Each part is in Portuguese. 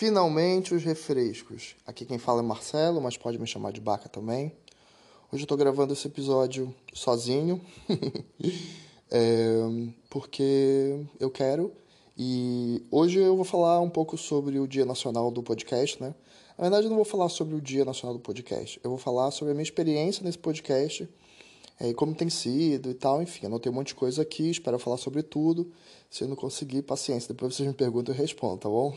Finalmente os refrescos. Aqui quem fala é Marcelo, mas pode me chamar de Baca também. Hoje eu tô gravando esse episódio sozinho, porque eu quero. E hoje eu vou falar um pouco sobre o Dia Nacional do Podcast, né? Na verdade eu não vou falar sobre o Dia Nacional do Podcast. Eu vou falar sobre a minha experiência nesse podcast, como tem sido e tal. Enfim, anotei um monte de coisa aqui, espero falar sobre tudo. Se eu não conseguir, paciência. Depois vocês me perguntam e eu respondo, tá bom?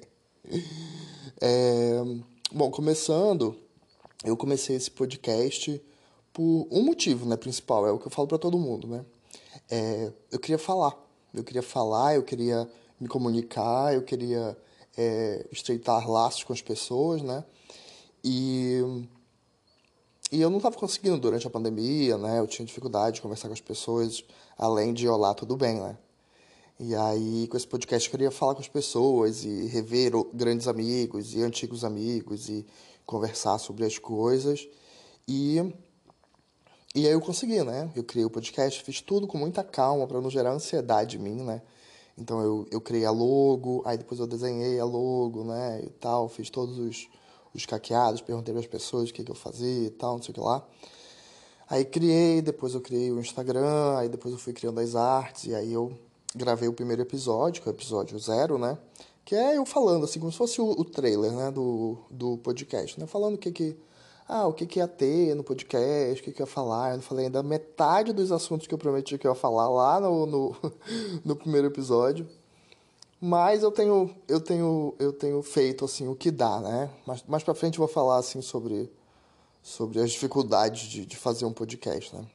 Bom, começando, eu comecei esse podcast por um motivo, né, principal, é o que eu falo pra todo mundo, né? Eu queria falar, eu queria me comunicar, eu queria estreitar laços com as pessoas, né? E, e eu não estava conseguindo durante a pandemia, né? Eu tinha dificuldade de conversar com as pessoas, além de olá, tudo bem, né? E aí, com esse podcast, eu queria falar com as pessoas e rever grandes amigos e antigos amigos e conversar sobre as coisas. E, e aí eu consegui, né? Eu criei o podcast, fiz tudo com muita calma para não gerar ansiedade em mim, né? Então eu criei a logo, aí depois eu desenhei a logo, né? E tal, fiz todos os caqueados, perguntei para as pessoas o que eu fazia e tal, não sei o que lá. Aí depois eu criei o Instagram, aí depois eu fui criando as artes, e aí eu gravei o primeiro episódio, que é o episódio 0, né? Que é eu falando, assim, como se fosse o trailer, né, do podcast, né? Falando o que ia ter no podcast, o que ia falar. Eu não falei ainda metade dos assuntos que eu prometi que eu ia falar lá no primeiro episódio. Mas eu tenho feito, assim, o que dá, né? Mas mais pra frente eu vou falar, assim, sobre as dificuldades de fazer um podcast, né?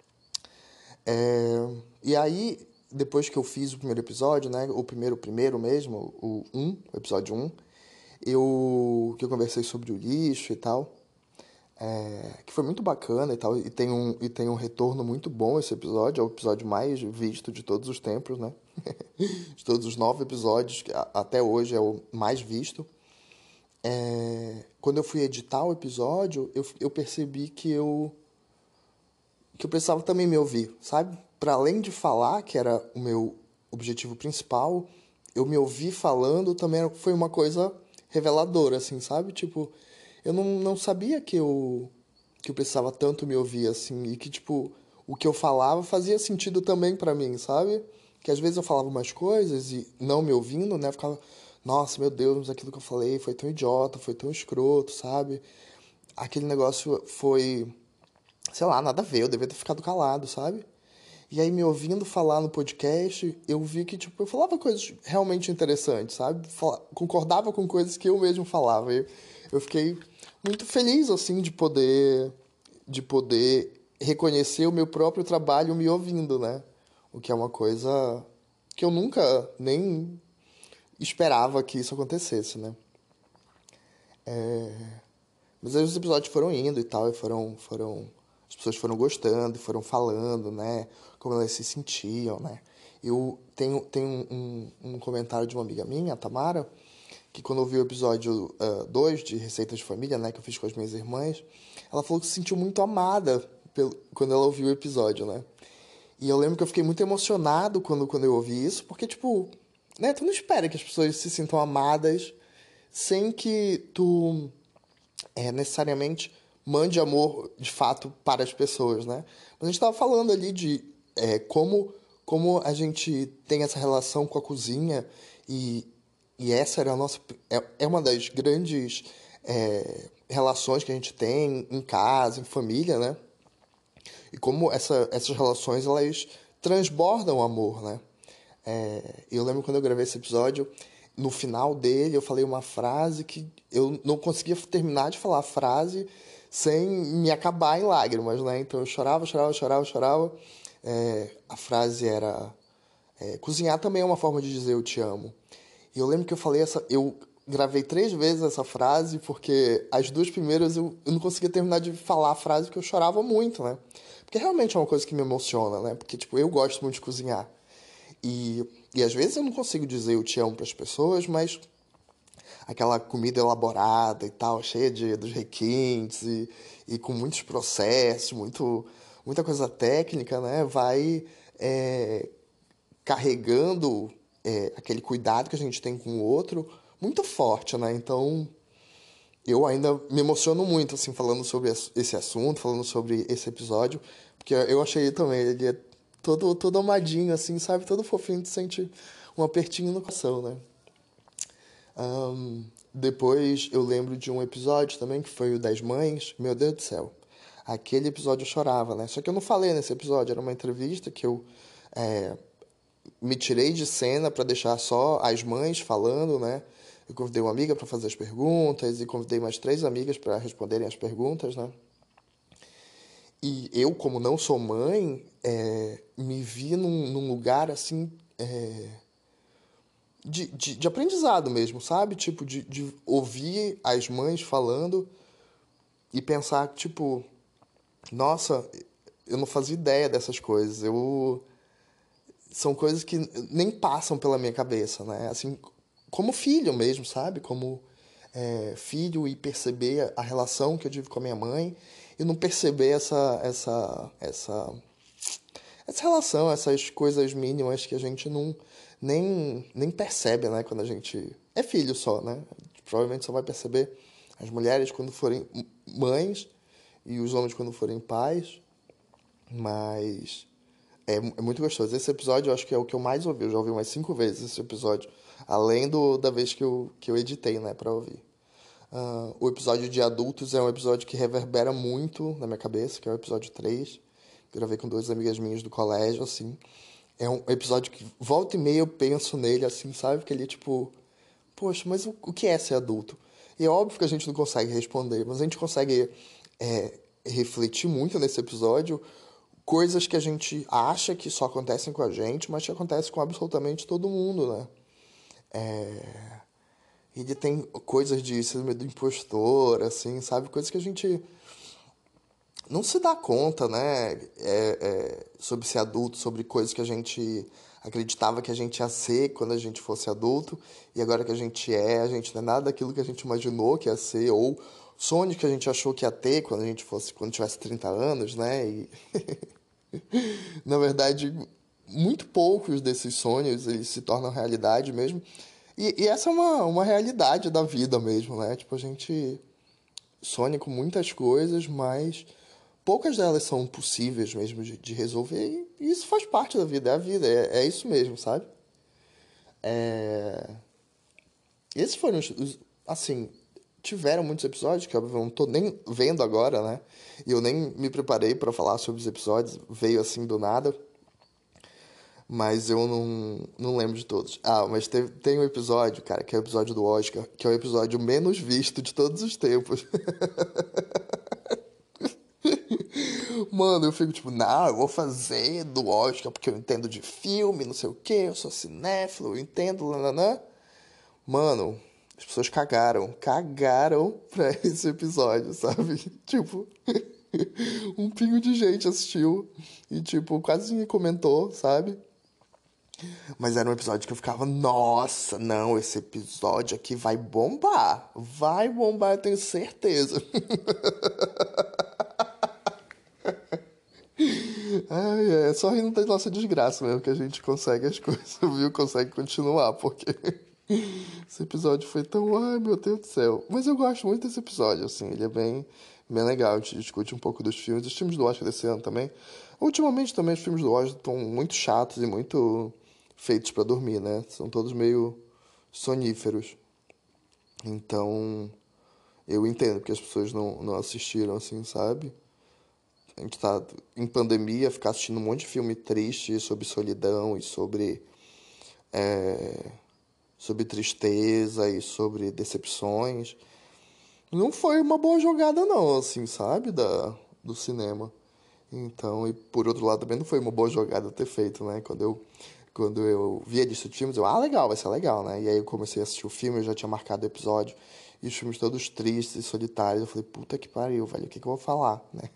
E aí, depois que eu fiz o primeiro episódio, né? O primeiro mesmo, o episódio 1, que eu conversei sobre o lixo e tal, que foi muito bacana e tal, e tem um retorno muito bom esse episódio, é o episódio mais visto de todos os tempos, né? De todos os 9 episódios, que até hoje é o mais visto. Quando eu fui editar o episódio, eu percebi que eu precisava também me ouvir, sabe? Para além de falar, que era o meu objetivo principal, eu me ouvir falando também foi uma coisa reveladora, assim, sabe? Tipo, eu não sabia que eu precisava tanto me ouvir, assim, e que, tipo, o que eu falava fazia sentido também pra mim, sabe? Que às vezes eu falava umas coisas e não me ouvindo, né? Eu ficava, nossa, meu Deus, mas aquilo que eu falei foi tão idiota, foi tão escroto, sabe? Aquele negócio foi, sei lá, nada a ver, eu devia ter ficado calado, sabe? E aí, me ouvindo falar no podcast, eu vi que, tipo, eu falava coisas realmente interessantes, sabe? Concordava com coisas que eu mesmo falava. E eu fiquei muito feliz, assim, de poder reconhecer o meu próprio trabalho me ouvindo, né? O que é uma coisa que eu nunca nem esperava que isso acontecesse, né? Mas aí os episódios foram indo e tal, e as pessoas foram gostando e foram falando, né? Como elas se sentiam, né? Eu tenho um comentário de uma amiga minha, a Tamara, que quando ouviu o episódio 2 de Receitas de Família, né? Que eu fiz com as minhas irmãs, ela falou que se sentiu muito amada quando ela ouviu o episódio, né? E eu lembro que eu fiquei muito emocionado quando eu ouvi isso, porque, tipo, né? Tu não espera que as pessoas se sintam amadas sem que tu necessariamente mande amor de fato para as pessoas, né? Mas a gente estava falando ali de como a gente tem essa relação com a cozinha e, e essa era a nossa é uma das grandes relações que a gente tem em casa, em família, né? E como essas relações elas transbordam amor, né? Eu lembro quando eu gravei esse episódio, no final dele eu falei uma frase que eu não conseguia terminar de falar a frase sem me acabar em lágrimas, né? Então eu chorava, chorava, chorava, chorava. A frase era: cozinhar também é uma forma de dizer eu te amo. E eu lembro que eu gravei 3 vezes essa frase, porque as 2 primeiras eu não conseguia terminar de falar a frase porque eu chorava muito, né? Porque realmente é uma coisa que me emociona, né? Porque, tipo, eu gosto muito de cozinhar. E às vezes eu não consigo dizer eu te amo para as pessoas, mas aquela comida elaborada e tal, cheia dos requintes e com muitos processos, muita coisa técnica, né? Vai carregando aquele cuidado que a gente tem com o outro muito forte, né? Então, eu ainda me emociono muito, assim, falando sobre esse assunto, falando sobre esse episódio, porque eu achei também, ele é todo amadinho, assim, sabe? Todo fofinho, tu sente um apertinho no coração, né? Depois eu lembro de um episódio também, que foi o das mães. Meu Deus do céu. Aquele episódio eu chorava, né? Só que eu não falei nesse episódio, era uma entrevista que eu me tirei de cena para deixar só as mães falando, né? Eu convidei uma amiga para fazer as perguntas e convidei mais 3 amigas para responderem as perguntas, né? E eu, como não sou mãe, me vi num lugar assim de aprendizado mesmo, sabe? Tipo, de ouvir as mães falando e pensar, tipo, nossa, eu não fazia ideia dessas coisas. São coisas que nem passam pela minha cabeça, né? Assim, como filho mesmo, sabe? Como filho e perceber a relação que eu tive com a minha mãe e não perceber essa relação, essas coisas mínimas que a gente não nem percebe, né? Quando a gente é filho só, né? Provavelmente só vai perceber as mulheres quando forem mães e os homens quando forem pais, mas é muito gostoso. Esse episódio eu acho que é o que eu mais ouvi. Eu já ouvi umas 5 vezes esse episódio. Além da vez que eu editei, né, pra ouvir. O episódio de adultos é um episódio que reverbera muito na minha cabeça, que é o episódio 3. Gravei com 2 amigas minhas do colégio, assim. É um episódio que volta e meia eu penso nele, assim, sabe? Que ele é tipo, poxa, mas o que é ser adulto? E é óbvio que a gente não consegue responder, mas a gente consegue refletir muito nesse episódio coisas que a gente acha que só acontecem com a gente, mas que acontecem com absolutamente todo mundo, né? Ele tem coisas de síndrome do impostor, assim, sabe? Coisas que a gente não se dá conta, né? Sobre ser adulto, sobre coisas que a gente acreditava que a gente ia ser quando a gente fosse adulto, e agora que a gente não é nada daquilo que a gente imaginou que ia ser, ou sonhos que a gente achou que ia ter quando tivesse 30 anos, né? E na verdade, muito poucos desses sonhos eles se tornam realidade mesmo. E essa é uma realidade da vida mesmo, né? Tipo, a gente sonha com muitas coisas, mas poucas delas são possíveis mesmo de resolver. E isso faz parte da vida, é a vida, é isso mesmo, sabe? Esses foram assim, tiveram muitos episódios que eu não tô nem vendo agora, né? E eu nem me preparei pra falar sobre os episódios, veio assim do nada. Mas eu não lembro de todos. Ah, mas tem um episódio, cara, que é o episódio do Oscar, que é o episódio menos visto de todos os tempos. Mano, eu fico tipo, não, eu vou fazer do Oscar porque eu entendo de filme, não sei o quê, eu sou cinéfilo, eu entendo, nananã. Mano, as pessoas cagaram pra esse episódio, sabe? Tipo, um pingo de gente assistiu e, tipo, quase ninguém comentou, sabe? Mas era um episódio que eu ficava, nossa, não, esse episódio aqui vai bombar. Vai bombar, eu tenho certeza. Ai, é só rindo da nossa desgraça mesmo que a gente consegue as coisas, viu? Consegue continuar, porque esse episódio foi tão, ai meu Deus do céu. Mas eu gosto muito desse episódio, assim, ele é bem legal. A gente discute um pouco dos filmes do Oscar desse ano também. Ultimamente também os filmes do Oscar estão muito chatos e muito feitos pra dormir, né? São todos meio soníferos. Então, eu entendo que as pessoas não assistiram, assim, sabe? A gente tá em pandemia, ficar assistindo um monte de filme triste sobre solidão e sobre tristeza e sobre decepções. Não foi uma boa jogada não, assim, sabe? Do cinema. Então, e por outro lado também não foi uma boa jogada ter feito, né? Quando eu vi a lista de filmes, legal, vai ser legal, né? E aí eu comecei a assistir o filme, eu já tinha marcado o episódio, e os filmes todos tristes e solitários. Eu falei, puta que pariu, velho, o que eu vou falar, né?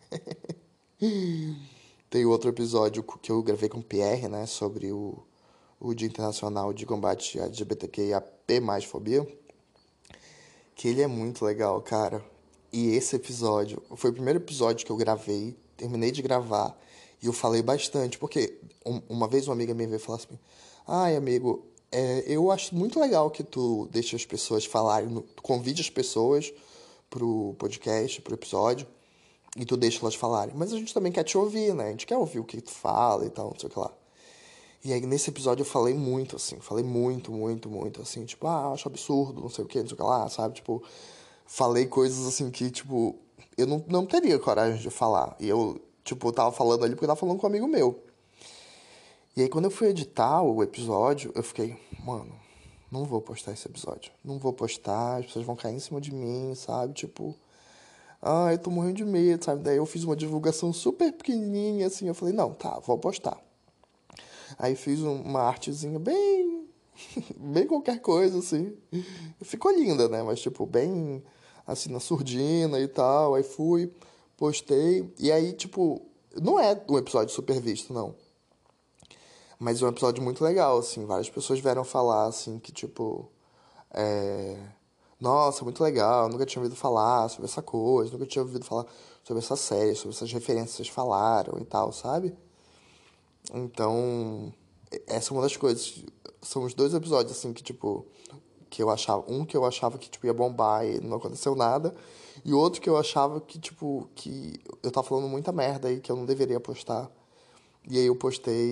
Tem outro episódio que eu gravei com o Pierre, né? Sobre o Dia Internacional de Combate à LGBTQIAP+, fobia. Que ele é muito legal, cara. E esse episódio foi o primeiro episódio que eu gravei, terminei de gravar, e eu falei bastante, porque uma vez uma amiga minha veio falar assim: ai, amigo, Eu acho muito legal que tu deixe as pessoas falarem, tu convide as pessoas pro podcast, pro episódio, e tu deixa elas falarem. Mas a gente também quer te ouvir, né? A gente quer ouvir o que tu fala e tal, não sei o que lá. E aí nesse episódio eu falei muito, assim, falei muito, muito, muito, assim, tipo, acho absurdo, não sei o que, não sei o que lá, sabe? Tipo, falei coisas assim que, tipo, eu não teria coragem de falar. E eu, tipo, tava falando ali porque eu tava falando com um amigo meu. E aí quando eu fui editar o episódio, eu fiquei, mano, não vou postar esse episódio. Não vou postar, as pessoas vão cair em cima de mim, sabe? Tipo, eu tô morrendo de medo, sabe? Daí eu fiz uma divulgação super pequenininha, assim, eu falei, não, tá, vou postar. Aí fiz uma artezinha bem, bem qualquer coisa, assim. Ficou linda, né? Mas, tipo, bem, assim, na surdina e tal. Aí fui, postei. E aí, tipo, não é um episódio super visto, não. Mas é um episódio muito legal, assim. Várias pessoas vieram falar, assim, que, tipo... Nossa, muito legal, nunca tinha ouvido falar sobre essa coisa, nunca tinha ouvido falar sobre essa série, sobre essas referências que vocês falaram e tal, sabe? Então, essa é uma das coisas. São os dois episódios, assim, que, tipo, que eu achava. Um que eu achava que, tipo, ia bombar e não aconteceu nada. E outro que eu achava que, tipo, que eu tava falando muita merda e que eu não deveria postar. E aí eu postei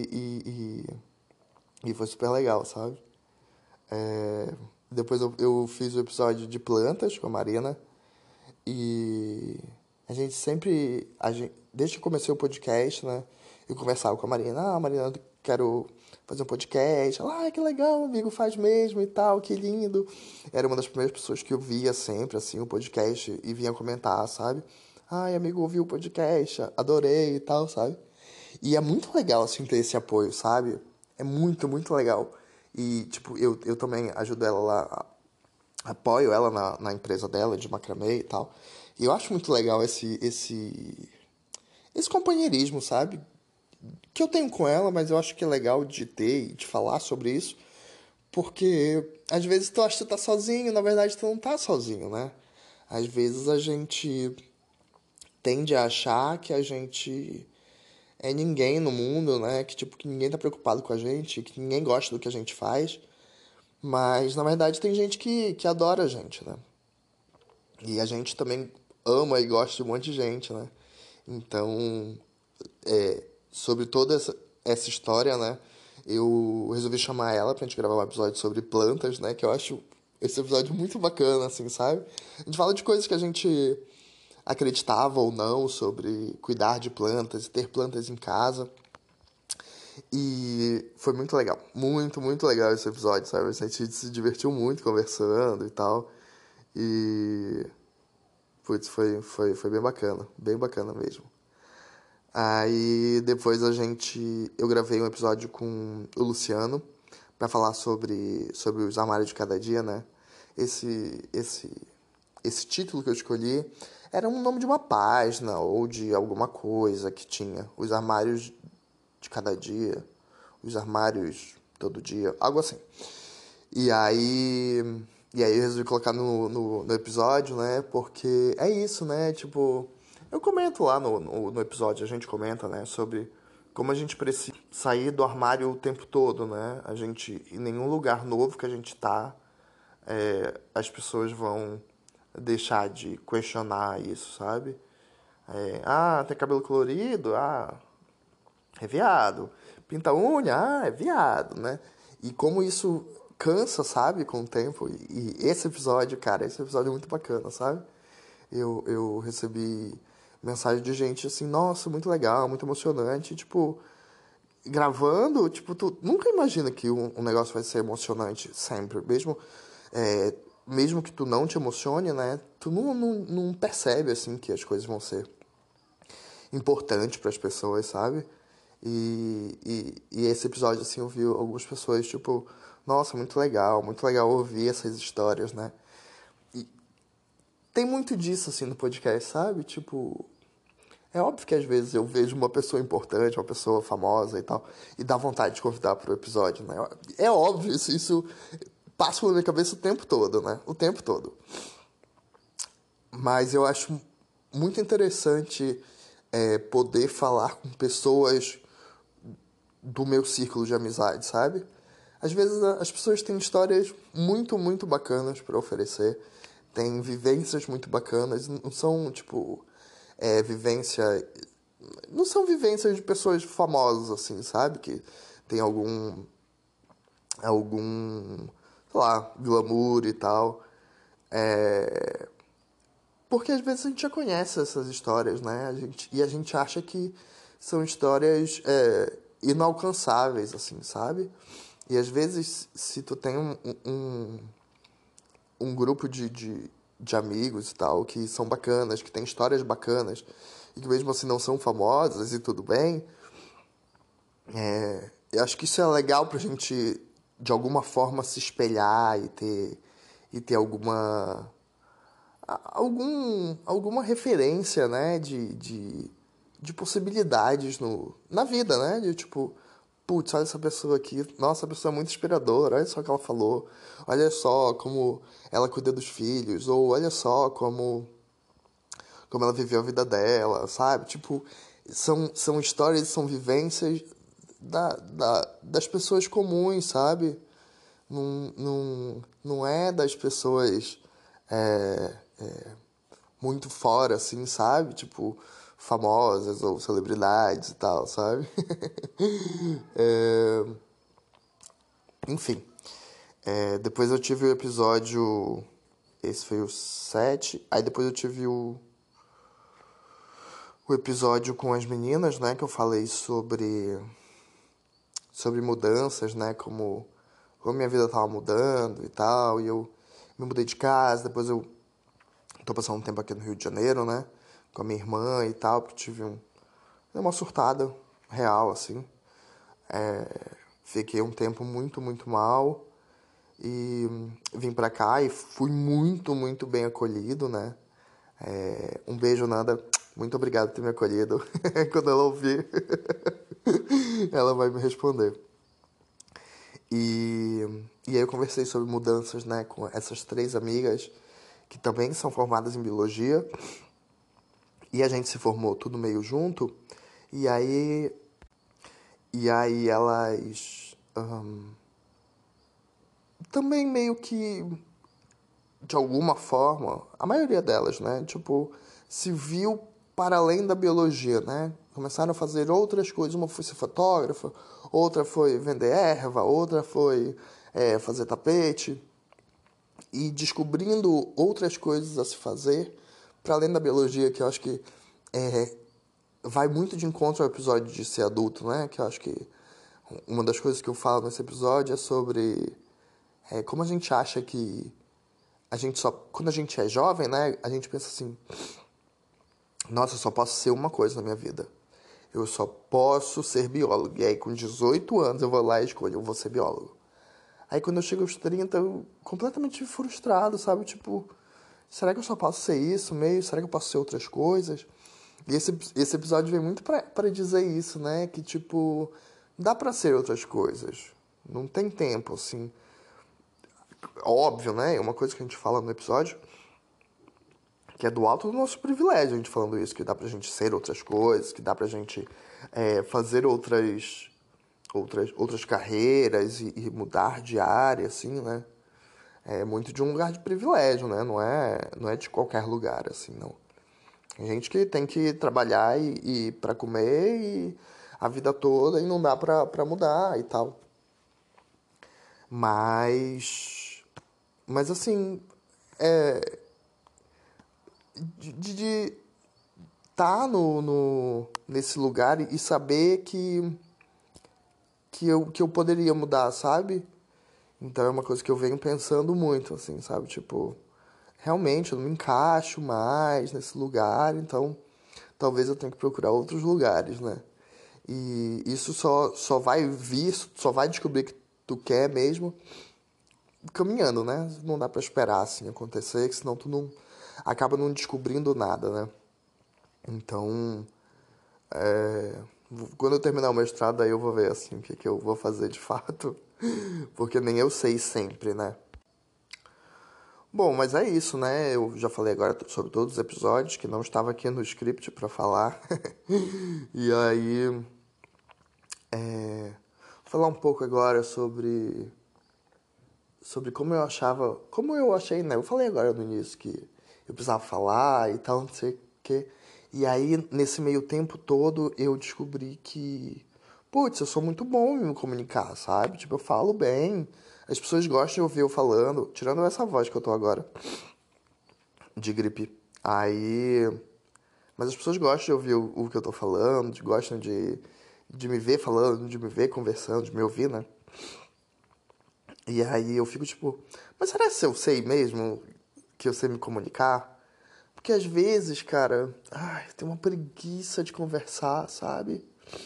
e foi super legal, sabe? Depois eu fiz o episódio de plantas com a Marina. E a gente sempre, desde que comecei o podcast, né? Eu conversava com a Marina, Marina, eu quero fazer um podcast. Ela, que legal, amigo, faz mesmo e tal, que lindo. Era uma das primeiras pessoas que eu via sempre, assim, o podcast e vinha comentar, sabe? Ai, amigo, ouvi o podcast, adorei e tal, sabe? E é muito legal, assim, ter esse apoio, sabe? É muito, muito legal. E, tipo, eu também ajudo ela lá, apoio ela na empresa dela de macramê e tal. E eu acho muito legal esse companheirismo, sabe? Que eu tenho com ela, mas eu acho que é legal de ter e de falar sobre isso. Porque às vezes tu acha que tu tá sozinho, na verdade tu não tá sozinho, né? Às vezes a gente tende a achar que a gente é ninguém no mundo, né? Que tipo, que ninguém tá preocupado com a gente, que ninguém gosta do que a gente faz. Mas na verdade tem gente que adora a gente, né? E a gente também ama e gosta de um monte de gente, né? Então, sobre toda essa história, né? Eu resolvi chamar ela pra gente gravar um episódio sobre plantas, né? Que eu acho esse episódio muito bacana, assim, sabe? A gente fala de coisas que a gente acreditava ou não sobre cuidar de plantas e ter plantas em casa. E foi muito legal. Muito, muito legal esse episódio, sabe? A gente se divertiu muito conversando e tal. E putz, foi bem bacana mesmo. Aí depois eu gravei um episódio com o Luciano pra falar sobre os armários de cada dia, né? Esse, esse, esse título que eu escolhi era um nome de uma página ou de alguma coisa que tinha. Os armários de cada dia, os armários todo dia, algo assim. E aí. E aí eu resolvi colocar no episódio, né? Porque é isso, né? Tipo, eu comento lá no episódio, a gente comenta, né? Sobre como a gente precisa sair do armário o tempo todo, né? A gente, em nenhum lugar novo que a gente tá, as pessoas vão deixar de questionar isso, sabe? Tem cabelo colorido? É viado. Pinta unha? É viado, né? E como isso cansa, sabe, com o tempo. E esse episódio, cara, esse episódio é muito bacana, sabe? Eu recebi mensagem de gente assim, nossa, muito legal, muito emocionante. E, tipo, gravando, tipo, tu nunca imagina que um negócio vai ser emocionante sempre. Mesmo que tu não te emocione, né? Tu não percebe, assim, que as coisas vão ser importante para as pessoas, sabe? E esse episódio, assim, eu vi algumas pessoas, tipo, nossa, muito legal ouvir essas histórias, né? E tem muito disso, assim, no podcast, sabe? Tipo, é óbvio que às vezes eu vejo uma pessoa importante, uma pessoa famosa e tal, e dá vontade de convidar pro episódio, né? É óbvio, isso passa pela minha cabeça o tempo todo, né? O tempo todo. Mas eu acho muito interessante poder falar com pessoas do meu círculo de amizade, sabe? Às vezes as pessoas têm histórias muito, muito bacanas para oferecer. Têm vivências muito bacanas. Não são, tipo, vivência... Não são vivências de pessoas famosas, assim, sabe? Que tem algum, sei lá, glamour e tal. Porque às vezes a gente já conhece essas histórias, né? E a gente acha que são histórias inalcançáveis, assim, sabe? E às vezes, se tu tem um grupo de amigos e tal, que são bacanas, que tem histórias bacanas, e que mesmo assim não são famosas e tudo bem, eu acho que isso é legal pra gente, de alguma forma, se espelhar e ter alguma referência, né, de possibilidades na vida, né? De tipo, putz, olha essa pessoa aqui, nossa, essa pessoa é muito inspiradora, olha só o que ela falou, olha só como ela cuida dos filhos, ou olha só como ela viveu a vida dela, sabe? Tipo, são histórias, são vivências das pessoas comuns, sabe? Não é das pessoas muito fora, assim, sabe? Tipo, famosas ou celebridades e tal, sabe? Enfim. Depois eu tive o episódio. Esse foi o 7. Aí depois eu tive o episódio com as meninas, né? Que eu falei sobre mudanças, né? Como minha vida tava mudando e tal. E eu me mudei de casa. Depois eu tô passando um tempo aqui no Rio de Janeiro, né? Com a minha irmã e tal. Porque tive uma surtada real, assim. Fiquei um tempo muito, muito mal. E vim pra cá e fui muito, muito bem acolhido, né? Um beijo, Nanda. Muito obrigado por ter me acolhido. Quando ela ouvir, ela vai me responder. E, e aí eu conversei sobre mudanças, né, com essas 3 amigas que também são formadas em biologia. E a gente se formou tudo meio junto. E aí, elas também meio que, de alguma forma, a maioria delas, né, tipo, se viu para além da biologia, né? Começaram a fazer outras coisas. Uma foi ser fotógrafa, outra foi vender erva, outra foi fazer tapete. E descobrindo outras coisas a se fazer, para além da biologia, que eu acho que vai muito de encontro ao episódio de ser adulto, né? Que eu acho que uma das coisas que eu falo nesse episódio é sobre como a gente acha que a gente só... Quando a gente é jovem, né? A gente pensa assim, nossa, eu só posso ser uma coisa na minha vida. Eu só posso ser biólogo. E aí, com 18 anos, eu vou lá e escolho, eu vou ser biólogo. Aí, quando eu chego aos 30, eu completamente frustrado, sabe? Tipo, será que eu só posso ser isso meio? Será que eu posso ser outras coisas? E esse episódio vem muito pra dizer isso, né? Que, tipo, dá pra ser outras coisas. Não tem tempo, assim. Óbvio, né? É uma coisa que a gente fala no episódio, que é do alto do nosso privilégio a gente falando isso, que dá pra gente ser outras coisas, que dá pra gente fazer outras carreiras e mudar de área, assim, né? É muito de um lugar de privilégio, né? Não é de qualquer lugar, assim, não. Tem gente que tem que trabalhar e para comer e a vida toda e não dá pra mudar e tal. Mas assim, de tá nesse lugar e saber que eu poderia mudar, sabe? Então é uma coisa que eu venho pensando muito, assim, sabe? Tipo, realmente eu não me encaixo mais nesse lugar, então talvez eu tenha que procurar outros lugares, né? E isso só vai vir, só vai descobrir que tu quer mesmo caminhando, né? Não dá pra esperar assim acontecer, que senão tu não acaba não descobrindo nada, né? Então, quando eu terminar o mestrado, aí eu vou ver assim o que eu vou fazer de fato, porque nem eu sei sempre, né? Bom, mas é isso, né? Eu já falei agora sobre todos os episódios, que não estava aqui no script pra falar. E aí, falar um pouco agora sobre como eu achei, né? Eu falei agora no início que eu precisava falar e tal, não sei o quê. E aí, nesse meio tempo todo, eu descobri que, putz, eu sou muito bom em me comunicar, sabe? Tipo, eu falo bem, as pessoas gostam de ouvir eu falando, tirando essa voz que eu tô agora, de gripe. Aí, mas as pessoas gostam de ouvir o que eu tô falando, gostam de me ver falando, de me ver conversando, de me ouvir, né? E aí eu fico tipo, mas será que eu sei mesmo que eu sei me comunicar? Porque às vezes, cara, ai, tem uma preguiça de conversar, sabe?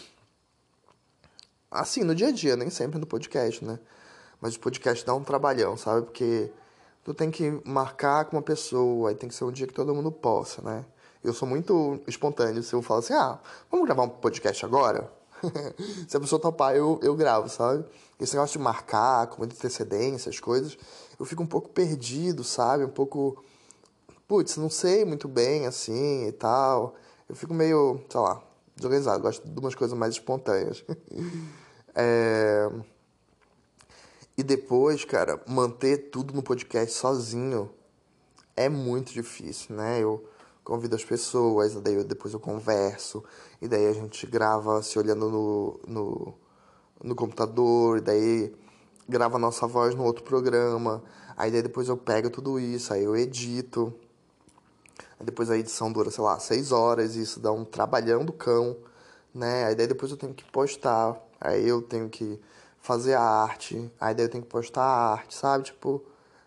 Assim, no dia a dia, nem sempre no podcast, né? Mas o podcast dá um trabalhão, sabe? Porque tu tem que marcar com uma pessoa, aí tem que ser um dia que todo mundo possa, né? Eu sou muito espontâneo, se eu falo assim, vamos gravar um podcast agora? Se a pessoa topar, eu gravo, sabe? Esse negócio de marcar com muita antecedência, as coisas, eu fico um pouco perdido, sabe? Um pouco, putz, não sei muito bem, assim, e tal. Eu fico meio, sei lá, desorganizado, gosto de umas coisas mais espontâneas. É... E depois, cara, manter tudo no podcast sozinho é muito difícil, né? Eu convido as pessoas, depois eu converso, e daí a gente grava se olhando no computador, e daí grava a nossa voz no outro programa, aí daí depois eu pego tudo isso, aí eu edito, aí depois a edição dura, sei lá, 6 horas, e isso dá um trabalhão do cão, né? Aí daí depois eu tenho que postar, aí eu tenho que fazer a arte, aí daí eu tenho que postar a arte, sabe? Tipo,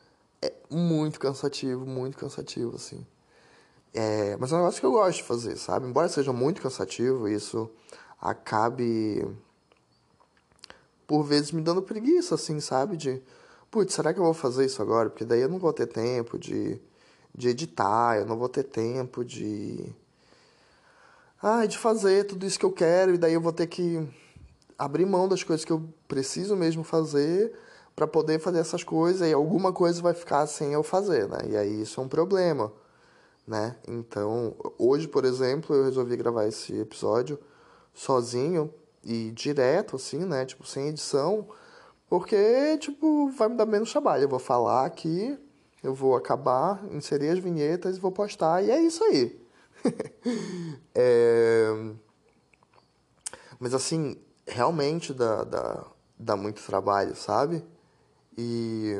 muito cansativo, assim. Mas é um negócio que eu gosto de fazer, sabe? Embora seja muito cansativo, isso acabe, por vezes, me dando preguiça, assim, sabe? Putz, será que eu vou fazer isso agora? Porque daí eu não vou ter tempo de editar, eu não vou ter tempo de fazer tudo isso que eu quero, e daí eu vou ter que abrir mão das coisas que eu preciso mesmo fazer para poder fazer essas coisas, e alguma coisa vai ficar sem eu fazer, né? E aí isso é um problema, né? Então, hoje, por exemplo, eu resolvi gravar esse episódio sozinho e direto, assim, né? Tipo, sem edição, porque, tipo, vai me dar menos trabalho. Eu vou falar aqui, eu vou acabar, inserir as vinhetas e vou postar, e é isso aí. é... Mas, assim, realmente dá muito trabalho, sabe? E...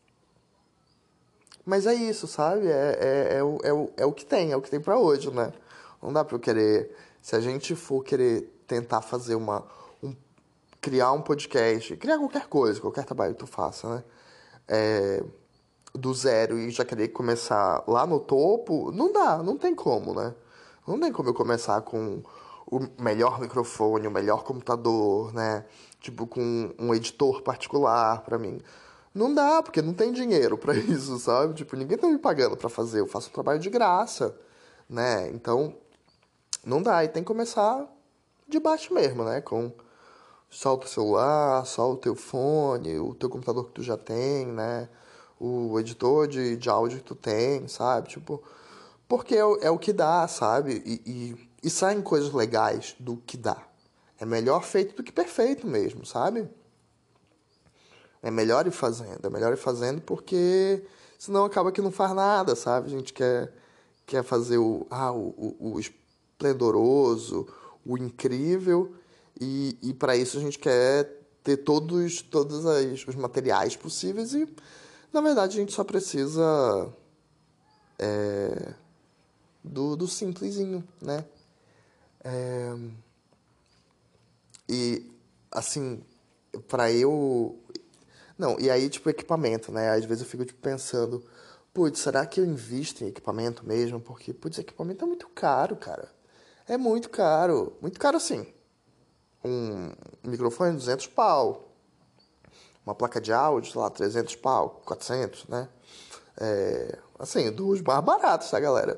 Mas é isso, sabe? É o que tem, é o que tem pra hoje, né? Não dá pra eu querer. Se a gente for querer tentar fazer criar um podcast, criar qualquer coisa, qualquer trabalho que tu faça, né? É, do zero e já querer começar lá no topo, não dá, não tem como, né? Não tem como eu começar com o melhor microfone, o melhor computador, né? Tipo, com um editor particular pra mim. Não dá, porque não tem dinheiro pra isso, sabe? Tipo, ninguém tá me pagando pra fazer, eu faço um trabalho de graça, né? Então, não dá, e tem que começar de baixo mesmo, né? Com só o teu celular, só o teu fone, o teu computador que tu já tem, né? O editor de áudio que tu tem, sabe? Tipo, porque é o que dá, sabe? E saem coisas legais do que dá. É melhor feito do que perfeito mesmo, sabe? É melhor ir fazendo porque senão acaba que não faz nada, sabe? A gente quer fazer o esplendoroso, o incrível, e para isso a gente quer ter todos os materiais possíveis e, na verdade, a gente só precisa do simplesinho, né? E, assim, pra eu. Não, e aí, tipo, equipamento, né? Às vezes eu fico, tipo, pensando, putz, será que eu invisto em equipamento mesmo? Porque, putz, equipamento é muito caro, cara. É muito caro. Muito caro, assim. Um microfone, 200 pau. Uma placa de áudio, sei lá, 300 pau, 400, né? Assim, dos mais baratos, tá, galera?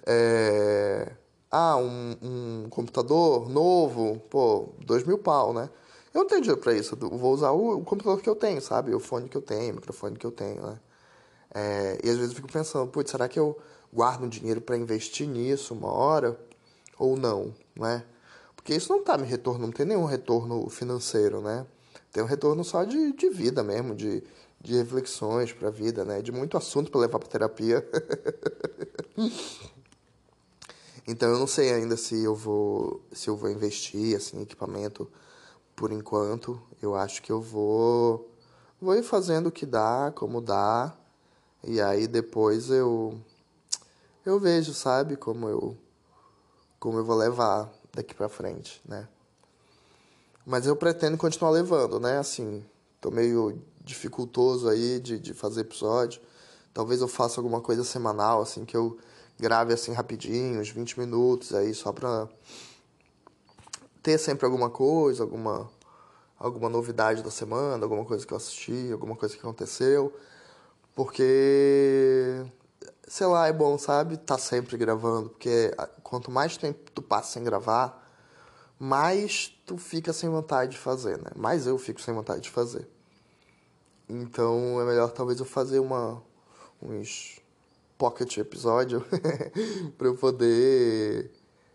Um computador novo, pô, 2.000 pau, né? Eu não tenho dinheiro pra isso. Eu vou usar o computador que eu tenho, sabe? O fone que eu tenho, o microfone que eu tenho, né? E às vezes eu fico pensando, putz, será que eu guardo um dinheiro pra investir nisso uma hora? Ou não, né? Porque isso não tá me retornando, não tem nenhum retorno financeiro, né? Tem um retorno só de vida mesmo, de reflexões pra vida, né? De muito assunto pra levar pra terapia. Então eu não sei ainda se eu vou investir assim em equipamento por enquanto. Eu acho que eu vou ir fazendo o que dá, como dá, e aí depois eu vejo, sabe, como eu vou levar daqui pra frente, né? Mas eu pretendo continuar levando, né? Assim, tô meio dificultoso aí de fazer episódio. Talvez eu faça alguma coisa semanal, assim, que eu grave assim rapidinho, uns 20 minutos aí, só pra ter sempre alguma coisa, alguma novidade da semana, alguma coisa que eu assisti, alguma coisa que aconteceu. Porque, sei lá, é bom, sabe? Tá sempre gravando. Porque quanto mais tempo tu passa sem gravar, mais tu fica sem vontade de fazer, né? Mais eu fico sem vontade de fazer. Então é melhor talvez eu fazer uns pocket episódio pra eu poder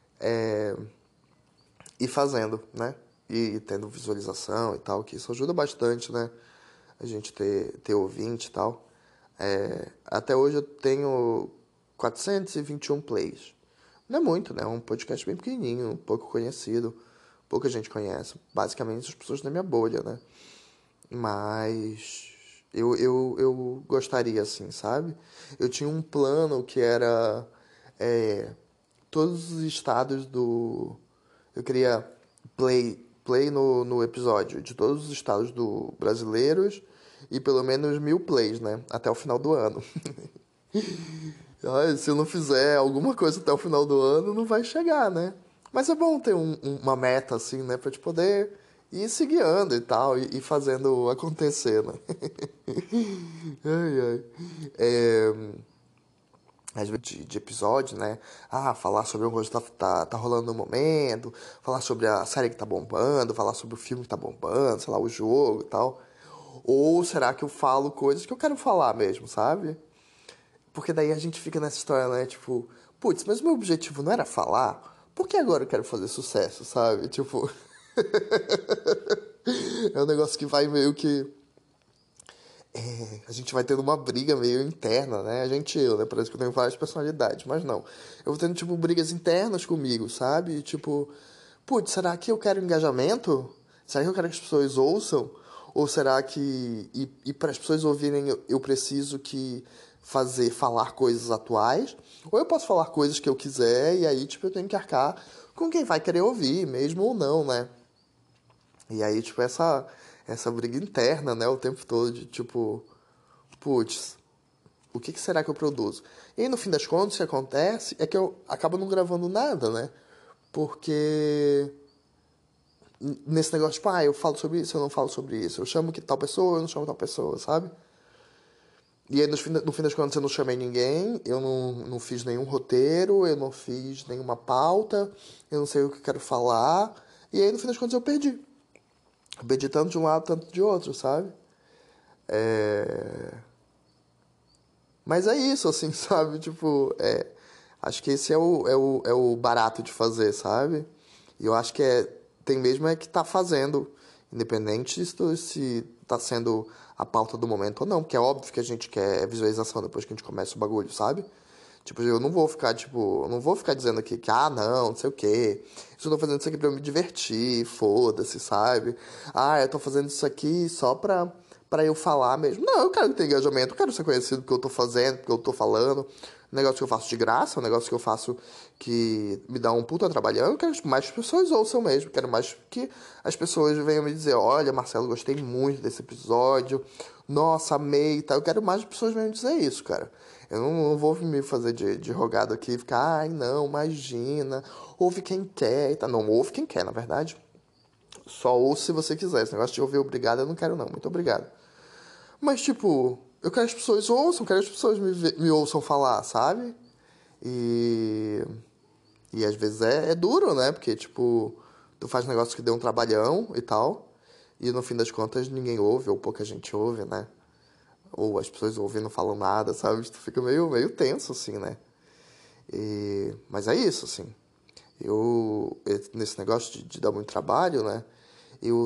ir fazendo, né? E tendo visualização e tal, que isso ajuda bastante, né? A gente ter ouvinte e tal. Até hoje eu tenho 421 plays. Não é muito, né? É um podcast bem pequenininho, pouco conhecido. Pouca gente conhece. Basicamente as pessoas da minha bolha, né? Mas eu gostaria, assim, sabe? Eu tinha um plano que era todos os estados do. Eu queria play no episódio de todos os estados do brasileiros e pelo menos 1.000 plays, né? Até o final do ano. Ai, se eu não fizer alguma coisa até o final do ano, não vai chegar, né? Mas é bom ter uma meta, assim, né? Pra te poder ir se guiando e tal, e fazendo acontecer, né? Ai, ai. É, às vezes de episódio, né? Falar sobre alguma coisa que tá rolando no momento, falar sobre a série que tá bombando, falar sobre o filme que tá bombando, sei lá, o jogo e tal. Ou será que eu falo coisas que eu quero falar mesmo, sabe? Porque daí a gente fica nessa história, né? Tipo, putz, mas o meu objetivo não era falar? Por que agora eu quero fazer sucesso, sabe? Tipo. É um negócio que vai meio que. A gente vai tendo uma briga meio interna, né? A gente, eu, né? Parece que eu tenho várias personalidades, mas não. Eu vou tendo, tipo, brigas internas comigo, sabe? Tipo, putz, será que eu quero engajamento? Será que eu quero que as pessoas ouçam? Ou será que. E para as pessoas ouvirem, eu preciso que falar coisas atuais? Ou eu posso falar coisas que eu quiser e aí, tipo, eu tenho que arcar com quem vai querer ouvir, mesmo ou não, né? E aí, tipo, essa briga interna, né, o tempo todo, de tipo, putz, o que será que eu produzo? E aí, no fim das contas, o que acontece é que eu acabo não gravando nada, né? Porque nesse negócio, tipo, eu falo sobre isso, eu não falo sobre isso. Eu chamo que tal pessoa, eu não chamo tal pessoa, sabe? E aí, no fim das contas, eu não chamei ninguém, eu não fiz nenhum roteiro, eu não fiz nenhuma pauta, eu não sei o que eu quero falar. E aí, no fim das contas, eu perdi. Eu perdi tanto de um lado, tanto de outro, sabe? Mas é isso, assim, sabe? Tipo, acho que esse é o barato de fazer, sabe? E eu acho que tem mesmo que tá fazendo, independente se tá sendo a pauta do momento ou não, porque é óbvio que a gente quer visualização depois que a gente começa o bagulho, sabe? Tipo, eu não vou ficar, tipo, eu não vou ficar dizendo aqui que, não sei o quê. Eu tô fazendo isso aqui pra eu me divertir, foda-se, sabe? Eu tô fazendo isso aqui só pra eu falar mesmo. Não, eu quero ter engajamento, eu quero ser conhecido porque eu tô fazendo, porque eu tô falando. Um negócio que eu faço de graça, um negócio que eu faço que me dá um puta trabalhando. Eu quero que mais pessoas ouçam mesmo. Quero mais que as pessoas venham me dizer: olha, Marcelo, gostei muito desse episódio. Nossa, amei, tá? Eu quero mais pessoas venham dizer isso, cara. Eu não vou me fazer de rogado aqui e ficar, não, imagina, ouve quem quer e tá. Não, ouve quem quer, na verdade. Só ouça se você quiser. Esse negócio de ouvir obrigado, eu não quero, não. Muito obrigado. Mas, tipo, eu quero que as pessoas ouçam, quero que as pessoas me ouçam falar, sabe? E. E às vezes é duro, né? Porque, tipo, tu faz um negócio que deu um trabalhão e tal. E no fim das contas ninguém ouve, ou pouca gente ouve, né? Ou as pessoas ouvem e não falam nada, sabe? Tu fica meio tenso, assim, né? Mas é isso, assim. Nesse negócio de dar muito trabalho, né? Eu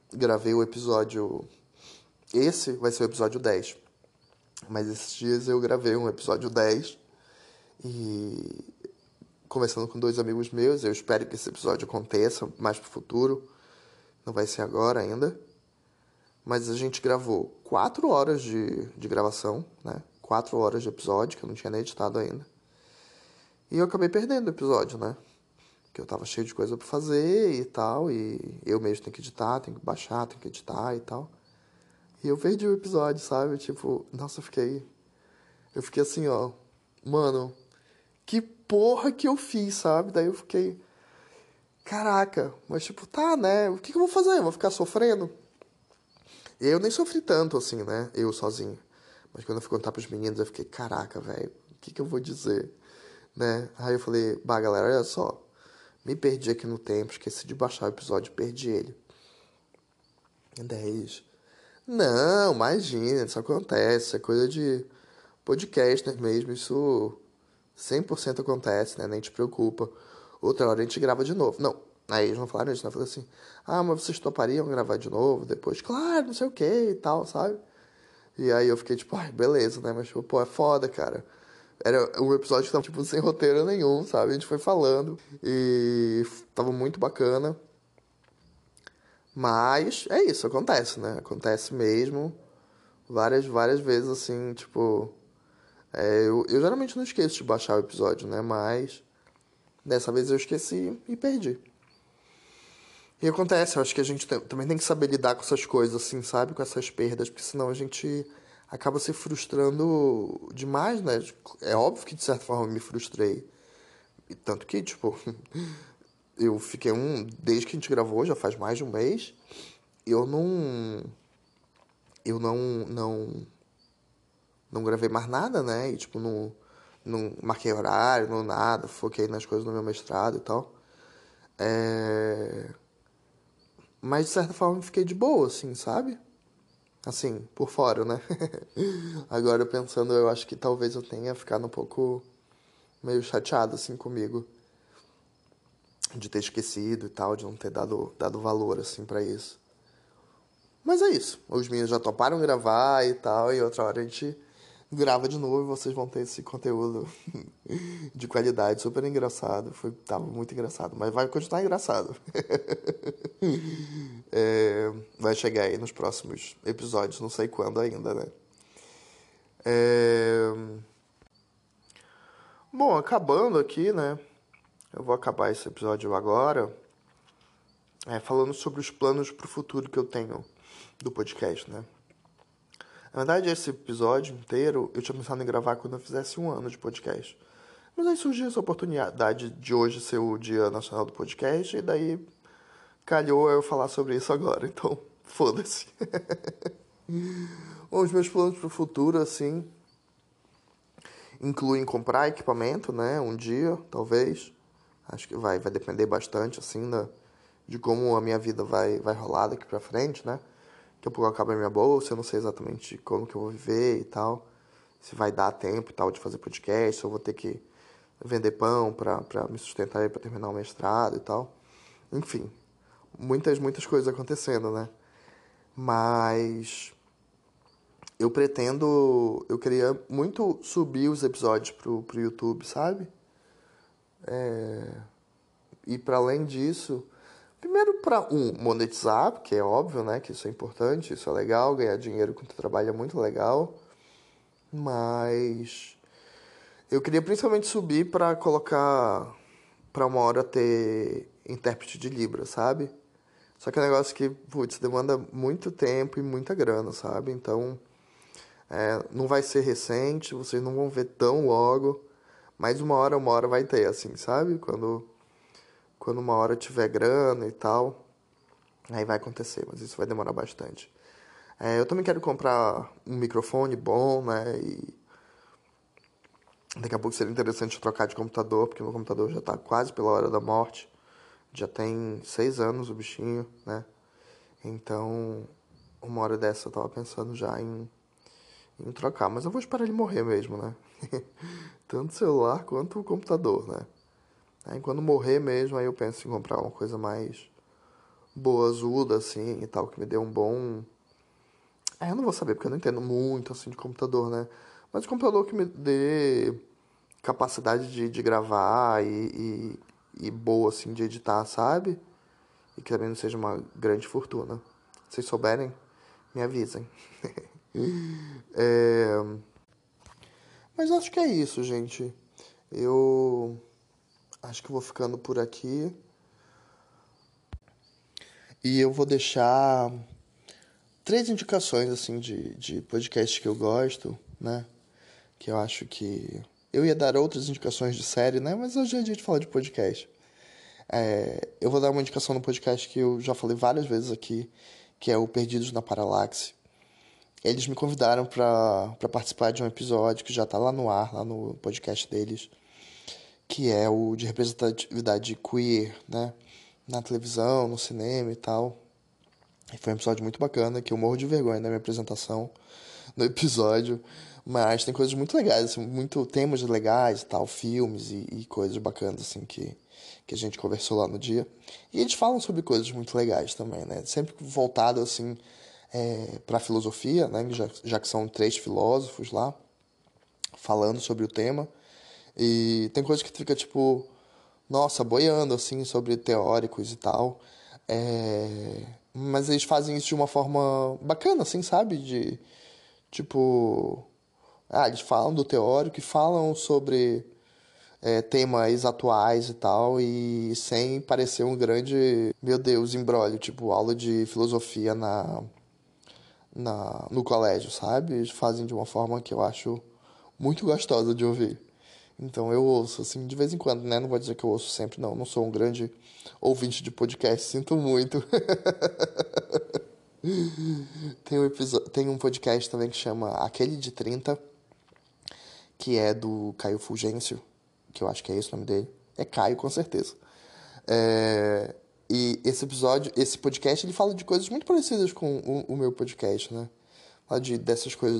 gravei o episódio... Esse vai ser o episódio 10. Mas esses dias eu gravei um episódio 10 e conversando com 2 amigos meus. Eu espero que esse episódio aconteça mais pro futuro. Não vai ser agora ainda. Mas a gente gravou 4 horas de gravação, né? 4 horas de episódio, que eu não tinha nem editado ainda. E eu acabei perdendo o episódio, né? Porque eu tava cheio de coisa pra fazer e tal. E eu mesmo tenho que editar, tenho que baixar, tenho que editar e tal. E eu perdi o episódio, sabe? Tipo, nossa, eu fiquei assim, ó. Mano, que porra que eu fiz, sabe? Daí eu fiquei, caraca, mas tipo, tá, né? O que eu vou fazer? Eu vou ficar sofrendo? E eu nem sofri tanto assim, né? Eu sozinho. Mas quando eu fui contar pros meninos, eu fiquei, caraca, velho, o que eu vou dizer? Né? Aí eu falei, bah, galera, olha só. Me perdi aqui no tempo, esqueci de baixar o episódio, perdi ele. 10. Não, imagina, isso acontece, é coisa de podcaster mesmo, isso 100% acontece, né? Nem te preocupa. Outra hora a gente grava de novo. Não, aí eles não falaram isso, né? Falaram assim, ah, mas vocês topariam gravar de novo depois? Claro, não sei o que e tal, sabe? E aí eu fiquei tipo, ai, beleza, né? Mas tipo, pô, é foda, cara. Era um episódio que tava, tipo, sem roteiro nenhum, sabe? A gente foi falando e tava muito bacana. Mas é isso, acontece, né? Acontece mesmo. Várias vezes, assim, tipo... eu geralmente não esqueço de baixar o episódio, né? Mas dessa vez eu esqueci e perdi. E acontece, eu acho que a gente também tem que saber lidar com essas coisas, assim, sabe? Com essas perdas, porque senão a gente acaba se frustrando demais, né? É óbvio que de certa forma eu me frustrei. E tanto que, tipo, eu fiquei desde que a gente gravou, já faz mais de um mês, eu não. Eu não gravei mais nada, né? E, tipo, não marquei horário, não nada, foquei nas coisas do meu mestrado e tal. Mas, de certa forma, fiquei de boa, assim, sabe? Assim, por fora, né? Agora, pensando, eu acho que talvez eu tenha ficado um pouco meio chateado, assim, comigo. De ter esquecido e tal, de não ter dado valor, assim, pra isso. Mas é isso. Os meninos já toparam gravar e tal, e outra hora a gente grava de novo e vocês vão ter esse conteúdo de qualidade, super engraçado. Tava muito engraçado, mas vai continuar engraçado. Vai chegar aí nos próximos episódios, não sei quando ainda, né? É... Bom, acabando aqui, né? Eu vou acabar esse episódio agora, falando sobre os planos pro futuro que eu tenho do podcast, né? Na verdade, esse episódio inteiro eu tinha pensado em gravar quando eu fizesse 1 ano de podcast. Mas aí surgiu essa oportunidade de hoje ser o Dia Nacional do Podcast, e daí calhou eu falar sobre isso agora. Então, foda-se. Bom, os meus planos pro futuro, assim, incluem comprar equipamento, né? Um dia, talvez. Acho que vai depender bastante, assim, de como a minha vida vai rolar daqui pra frente, né? Daqui a pouco acaba a minha bolsa, eu não sei exatamente como que eu vou viver e tal. Se vai dar tempo e tal de fazer podcast, se eu vou ter que vender pão pra me sustentar aí pra terminar o mestrado e tal. Enfim, muitas coisas acontecendo, né? Mas eu queria muito subir os episódios pro YouTube, sabe? E para além disso, primeiro para monetizar, porque é óbvio, né, que isso é importante, isso é legal, ganhar dinheiro com o trabalho é muito legal, mas eu queria principalmente subir para colocar para uma hora ter intérprete de Libra, sabe? Só que é um negócio que, putz, demanda muito tempo e muita grana, sabe? Então, não vai ser recente, vocês não vão ver tão logo, mas uma hora vai ter, assim, sabe? Quando uma hora tiver grana e tal, aí vai acontecer, mas isso vai demorar bastante. Eu também quero comprar um microfone bom, né? E daqui a pouco seria interessante trocar de computador, porque meu computador já tá quase pela hora da morte. Já tem 6 anos o bichinho, né? Então, uma hora dessa eu tava pensando já em trocar. Mas eu vou esperar ele morrer mesmo, né? Tanto o celular quanto o computador, né? Aí quando morrer mesmo, aí eu penso em comprar uma coisa boazuda, assim, e tal, que me dê um bom... eu não vou saber, porque eu não entendo muito, assim, de computador, né? Mas um computador que me dê capacidade de gravar e boa, assim, de editar, sabe? E que também não seja uma grande fortuna. Se vocês souberem, me avisem. Mas acho que é isso, gente. Eu acho que eu vou ficando por aqui. E eu vou deixar 3 indicações, assim, de podcast que eu gosto, né? Que eu acho que... Eu ia dar outras indicações de série, né? Mas hoje é dia de falar de podcast. Eu vou dar uma indicação no podcast que eu já falei várias vezes aqui, que é o Perdidos na Paralaxe. Eles me convidaram para participar de um episódio que já tá lá no ar, lá no podcast deles, que é o de representatividade queer, né? Na televisão, no cinema e tal. E foi um episódio muito bacana, que eu morro de vergonha na minha apresentação no episódio. Mas tem coisas muito legais, assim, muito temas legais e tal, filmes e coisas bacanas, assim, que a gente conversou lá no dia. E eles falam sobre coisas muito legais também, né? Sempre voltado, assim, pra filosofia, né? Já que são 3 filósofos lá, falando sobre o tema. E tem coisa que fica, tipo, nossa, boiando, assim, sobre teóricos e tal. Mas eles fazem isso de uma forma bacana, assim, sabe? Tipo... eles falam do teórico e falam sobre temas atuais e tal, e sem parecer um grande, meu Deus, imbróglio, tipo, aula de filosofia no colégio, sabe? Eles fazem de uma forma que eu acho muito gostosa de ouvir. Então eu ouço, assim, de vez em quando, né? Não vou dizer que eu ouço sempre, não. Não sou um grande ouvinte de podcast, sinto muito. Tem um podcast também que chama Aquele de 30, que é do Caio Fulgêncio, que eu acho que é esse o nome dele. É Caio, com certeza. E esse podcast, ele fala de coisas muito parecidas com o meu podcast, né? Fala dessas coisas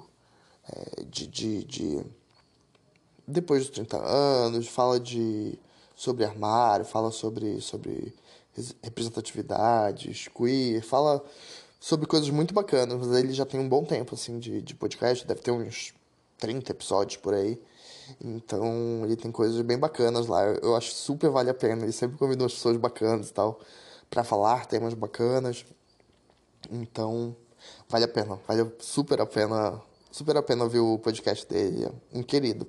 de depois dos 30 anos, fala sobre armário, fala sobre representatividades, queer, fala sobre coisas muito bacanas, mas ele já tem um bom tempo, assim, de podcast, deve ter uns 30 episódios por aí. Então, ele tem coisas bem bacanas lá. Eu acho que super vale a pena. Ele sempre convida umas pessoas bacanas e tal, pra falar temas bacanas. Então, vale a pena. Vale super a pena ouvir o podcast dele. É um querido.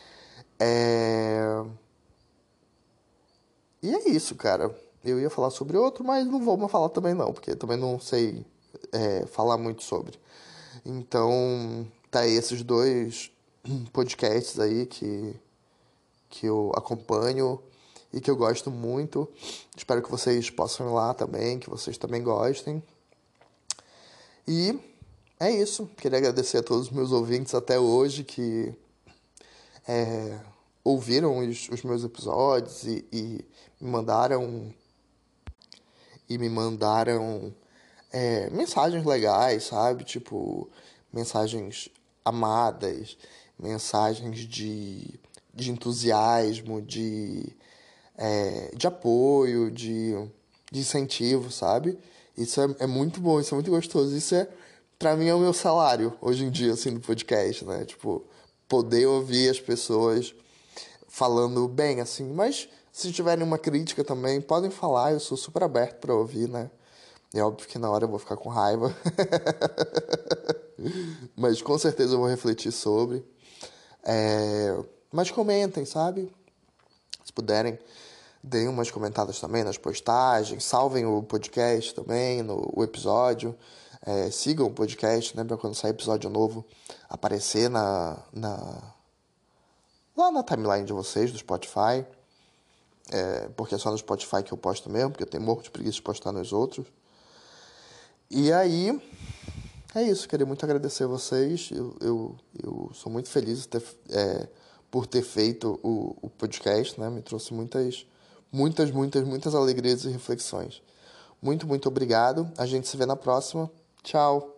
E é isso, cara. Eu ia falar sobre outro, mas não vou mais falar também não, porque também não sei falar muito sobre. Então, tá aí esses 2 podcasts aí que eu acompanho e que eu gosto muito. Espero que vocês possam ir lá também, que vocês também gostem. E é isso. Queria agradecer a todos os meus ouvintes até hoje que ouviram os meus episódios e me mandaram mensagens legais, sabe? Tipo, mensagens amadas, mensagens de entusiasmo, de apoio, de incentivo, sabe? Isso é muito bom, isso é muito gostoso. Pra mim, é o meu salário hoje em dia, assim, no podcast, né? Tipo, poder ouvir as pessoas falando bem, assim. Mas se tiverem uma crítica também, podem falar, eu sou super aberto pra ouvir, né? É óbvio que na hora eu vou ficar com raiva. Mas com certeza eu vou refletir sobre. Mas comentem, sabe? Se puderem, deem umas comentadas também nas postagens. Salvem o podcast também, o episódio. Sigam o podcast, né? Pra quando sair episódio novo aparecer lá na timeline de vocês, do Spotify. Porque é só no Spotify que eu posto mesmo, porque eu tenho morro de preguiça de postar nos outros. E aí, é isso. Queria muito agradecer a vocês. Eu sou muito feliz por ter feito o podcast, né? Me trouxe muitas alegrias e reflexões. Muito obrigado. A gente se vê na próxima. Tchau.